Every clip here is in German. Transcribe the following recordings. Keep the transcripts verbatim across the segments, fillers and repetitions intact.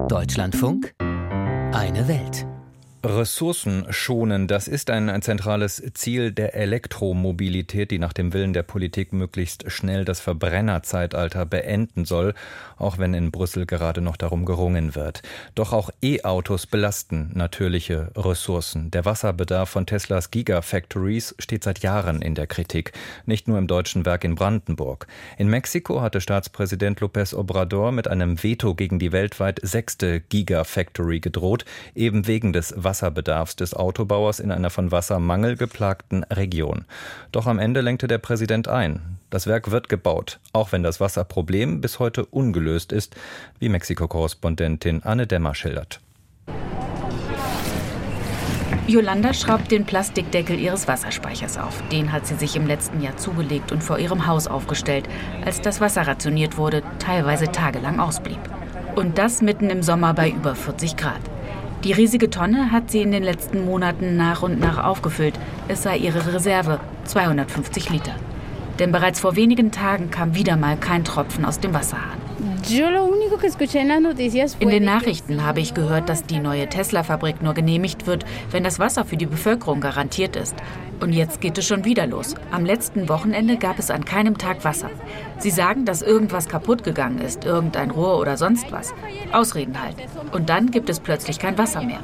Deutschlandfunk, eine Welt. Ressourcen schonen, das ist ein zentrales Ziel der Elektromobilität, die nach dem Willen der Politik möglichst schnell das Verbrennerzeitalter beenden soll, auch wenn in Brüssel gerade noch darum gerungen wird. Doch auch E-Autos belasten natürliche Ressourcen. Der Wasserbedarf von Teslas Gigafactories steht seit Jahren in der Kritik, nicht nur im deutschen Werk in Brandenburg. In Mexiko hatte Staatspräsident López Obrador mit einem Veto gegen die weltweit sechste Gigafactory gedroht, eben wegen des Wasserbedarfs des Autobauers in einer von Wassermangel geplagten Region. Doch am Ende lenkte der Präsident ein. Das Werk wird gebaut, auch wenn das Wasserproblem bis heute ungelöst ist, wie Mexiko-Korrespondentin Anne Dämmer schildert. Yolanda schraubt den Plastikdeckel ihres Wasserspeichers auf. Den hat sie sich im letzten Jahr zugelegt und vor ihrem Haus aufgestellt, als das Wasser rationiert wurde, teilweise tagelang ausblieb. Und das mitten im Sommer bei über vierzig Grad. Die riesige Tonne hat sie in den letzten Monaten nach und nach aufgefüllt. Es sei ihre Reserve, zweihundertfünfzig Liter. Denn bereits vor wenigen Tagen kam wieder mal kein Tropfen aus dem Wasserhahn. In den Nachrichten habe ich gehört, dass die neue Tesla-Fabrik nur genehmigt wird, wenn das Wasser für die Bevölkerung garantiert ist. Und jetzt geht es schon wieder los. Am letzten Wochenende gab es an keinem Tag Wasser. Sie sagen, dass irgendwas kaputt gegangen ist, irgendein Rohr oder sonst was. Ausreden halt. Und dann gibt es plötzlich kein Wasser mehr.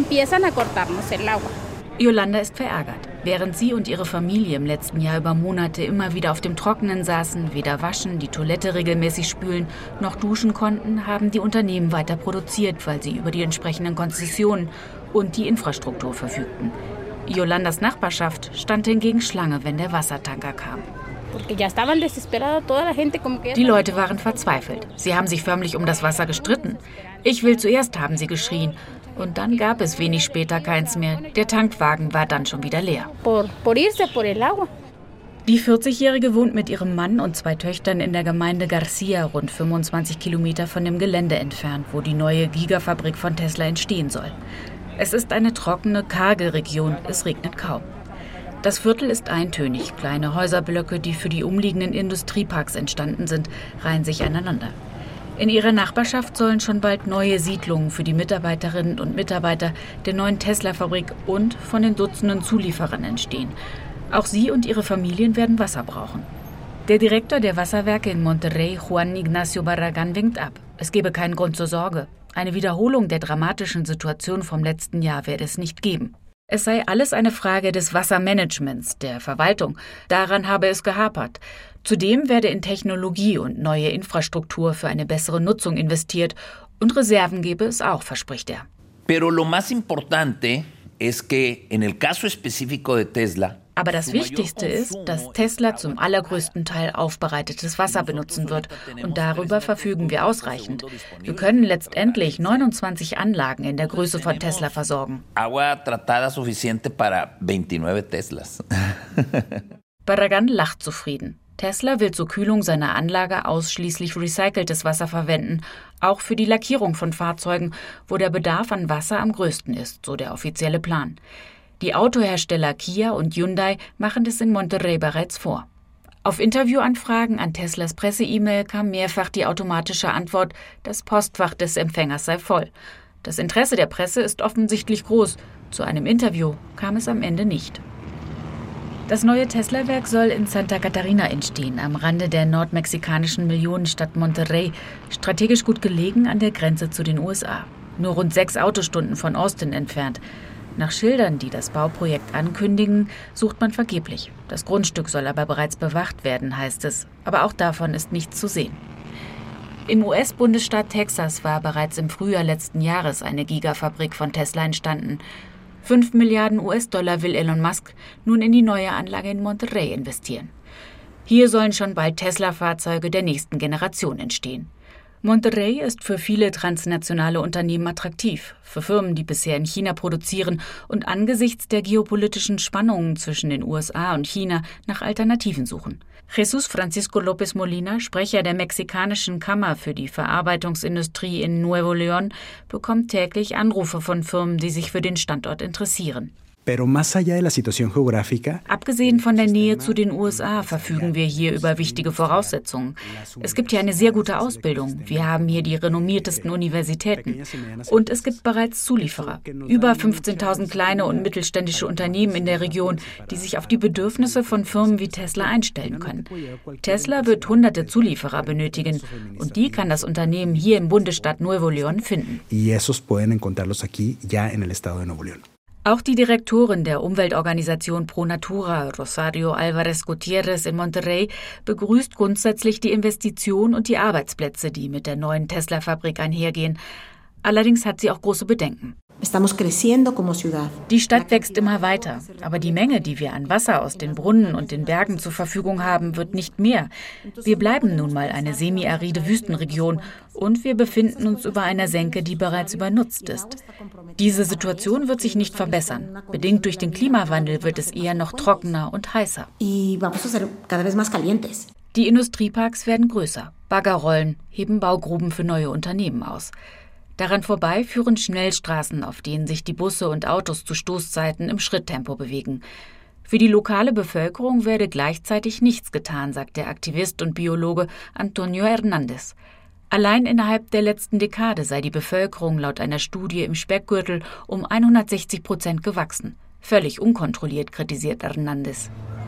Yolanda ist verärgert. Während sie und ihre Familie im letzten Jahr über Monate immer wieder auf dem Trockenen saßen, weder waschen, die Toilette regelmäßig spülen, noch duschen konnten, haben die Unternehmen weiter produziert, weil sie über die entsprechenden Konzessionen und die Infrastruktur verfügten. Yolandas Nachbarschaft stand hingegen Schlange, wenn der Wassertanker kam. Die Leute waren verzweifelt. Sie haben sich förmlich um das Wasser gestritten. Ich will zuerst, haben sie geschrien. Und dann gab es wenig später keins mehr. Der Tankwagen war dann schon wieder leer. Die vierzigjährige wohnt mit ihrem Mann und zwei Töchtern in der Gemeinde Garcia, rund fünfundzwanzig Kilometer von dem Gelände entfernt, wo die neue Gigafabrik von Tesla entstehen soll. Es ist eine trockene, karge Region. Es regnet kaum. Das Viertel ist eintönig. Kleine Häuserblöcke, die für die umliegenden Industrieparks entstanden sind, reihen sich aneinander. In ihrer Nachbarschaft sollen schon bald neue Siedlungen für die Mitarbeiterinnen und Mitarbeiter der neuen Tesla-Fabrik und von den Dutzenden Zulieferern entstehen. Auch sie und ihre Familien werden Wasser brauchen. Der Direktor der Wasserwerke in Monterrey, Juan Ignacio Barragán, winkt ab. Es gebe keinen Grund zur Sorge. Eine Wiederholung der dramatischen Situation vom letzten Jahr werde es nicht geben. Es sei alles eine Frage des Wassermanagements, der Verwaltung. Daran habe es gehapert. Zudem werde in Technologie und neue Infrastruktur für eine bessere Nutzung investiert. Und Reserven gebe es auch, verspricht er. Pero lo más importante es que en el caso específico de Tesla. Aber das Wichtigste ist, dass Tesla zum allergrößten Teil aufbereitetes Wasser benutzen wird. Und darüber verfügen wir ausreichend. Wir können letztendlich neunundzwanzig Anlagen in der Größe von Tesla versorgen. Agua tratada suficiente para veintinueve Teslas. Barragán lacht zufrieden. Tesla will zur Kühlung seiner Anlage ausschließlich recyceltes Wasser verwenden, auch für die Lackierung von Fahrzeugen, wo der Bedarf an Wasser am größten ist, so der offizielle Plan. Die Autohersteller Kia und Hyundai machen das in Monterrey bereits vor. Auf Interviewanfragen an Teslas Presse-E-Mail kam mehrfach die automatische Antwort, das Postfach des Empfängers sei voll. Das Interesse der Presse ist offensichtlich groß. Zu einem Interview kam es am Ende nicht. Das neue Tesla-Werk soll in Santa Catarina entstehen, am Rande der nordmexikanischen Millionenstadt Monterrey, strategisch gut gelegen an der Grenze zu den U S A. Nur rund sechs Autostunden von Austin entfernt. Nach Schildern, die das Bauprojekt ankündigen, sucht man vergeblich. Das Grundstück soll aber bereits bewacht werden, heißt es. Aber auch davon ist nichts zu sehen. Im U S-Bundesstaat Texas war bereits im Frühjahr letzten Jahres eine Gigafabrik von Tesla entstanden. Fünf Milliarden U S-Dollar will Elon Musk nun in die neue Anlage in Monterrey investieren. Hier sollen schon bald Tesla-Fahrzeuge der nächsten Generation entstehen. Monterrey ist für viele transnationale Unternehmen attraktiv, für Firmen, die bisher in China produzieren und angesichts der geopolitischen Spannungen zwischen den U S A und China nach Alternativen suchen. Jesús Francisco López Molina, Sprecher der mexikanischen Kammer für die Verarbeitungsindustrie in Nuevo León, bekommt täglich Anrufe von Firmen, die sich für den Standort interessieren. Abgesehen von der Nähe zu den U S A verfügen wir hier über wichtige Voraussetzungen. Es gibt hier eine sehr gute Ausbildung. Wir haben hier die renommiertesten Universitäten. Und es gibt bereits Zulieferer. Über fünfzehntausend kleine und mittelständische Unternehmen in der Region, die sich auf die Bedürfnisse von Firmen wie Tesla einstellen können. Tesla wird hunderte Zulieferer benötigen. Und die kann das Unternehmen hier im Bundesstaat Nuevo León finden. Auch die Direktorin der Umweltorganisation Pro Natura, Rosario Álvarez Gutiérrez in Monterrey, begrüßt grundsätzlich die Investition und die Arbeitsplätze, die mit der neuen Tesla-Fabrik einhergehen. Allerdings hat sie auch große Bedenken. Die Stadt wächst immer weiter, aber die Menge, die wir an Wasser aus den Brunnen und den Bergen zur Verfügung haben, wird nicht mehr. Wir bleiben nun mal eine semi-aride Wüstenregion und wir befinden uns über einer Senke, die bereits übernutzt ist. Diese Situation wird sich nicht verbessern. Bedingt durch den Klimawandel wird es eher noch trockener und heißer. Die Industrieparks werden größer. Baggerrollen heben Baugruben für neue Unternehmen aus. Daran vorbei führen Schnellstraßen, auf denen sich die Busse und Autos zu Stoßzeiten im Schritttempo bewegen. Für die lokale Bevölkerung werde gleichzeitig nichts getan, sagt der Aktivist und Biologe Antonio Hernández. Allein innerhalb der letzten Dekade sei die Bevölkerung laut einer Studie im Speckgürtel um hundertsechzig Prozent gewachsen. Völlig unkontrolliert, kritisiert Hernández.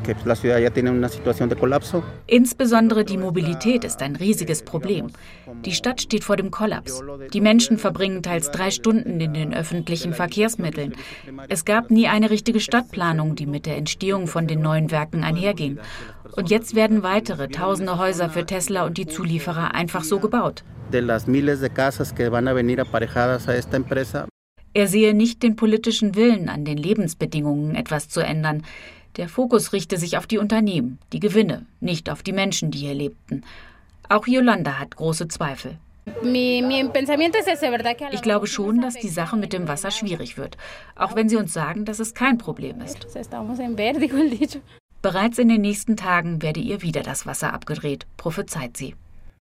Insbesondere die Mobilität ist ein riesiges Problem. Die Stadt steht vor dem Kollaps. Die Menschen verbringen teils drei Stunden in den öffentlichen Verkehrsmitteln. Es gab nie eine richtige Stadtplanung, die mit der Entstehung von den neuen Werken einherging. Und jetzt werden weitere tausende Häuser für Tesla und die Zulieferer einfach so gebaut. Er sehe nicht den politischen Willen, an den Lebensbedingungen etwas zu ändern. Der Fokus richte sich auf die Unternehmen, die Gewinne, nicht auf die Menschen, die hier lebten. Auch Yolanda hat große Zweifel. Ich glaube schon, dass die Sache mit dem Wasser schwierig wird, auch wenn sie uns sagen, dass es kein Problem ist. Bereits in den nächsten Tagen werde ihr wieder das Wasser abgedreht, prophezeit sie.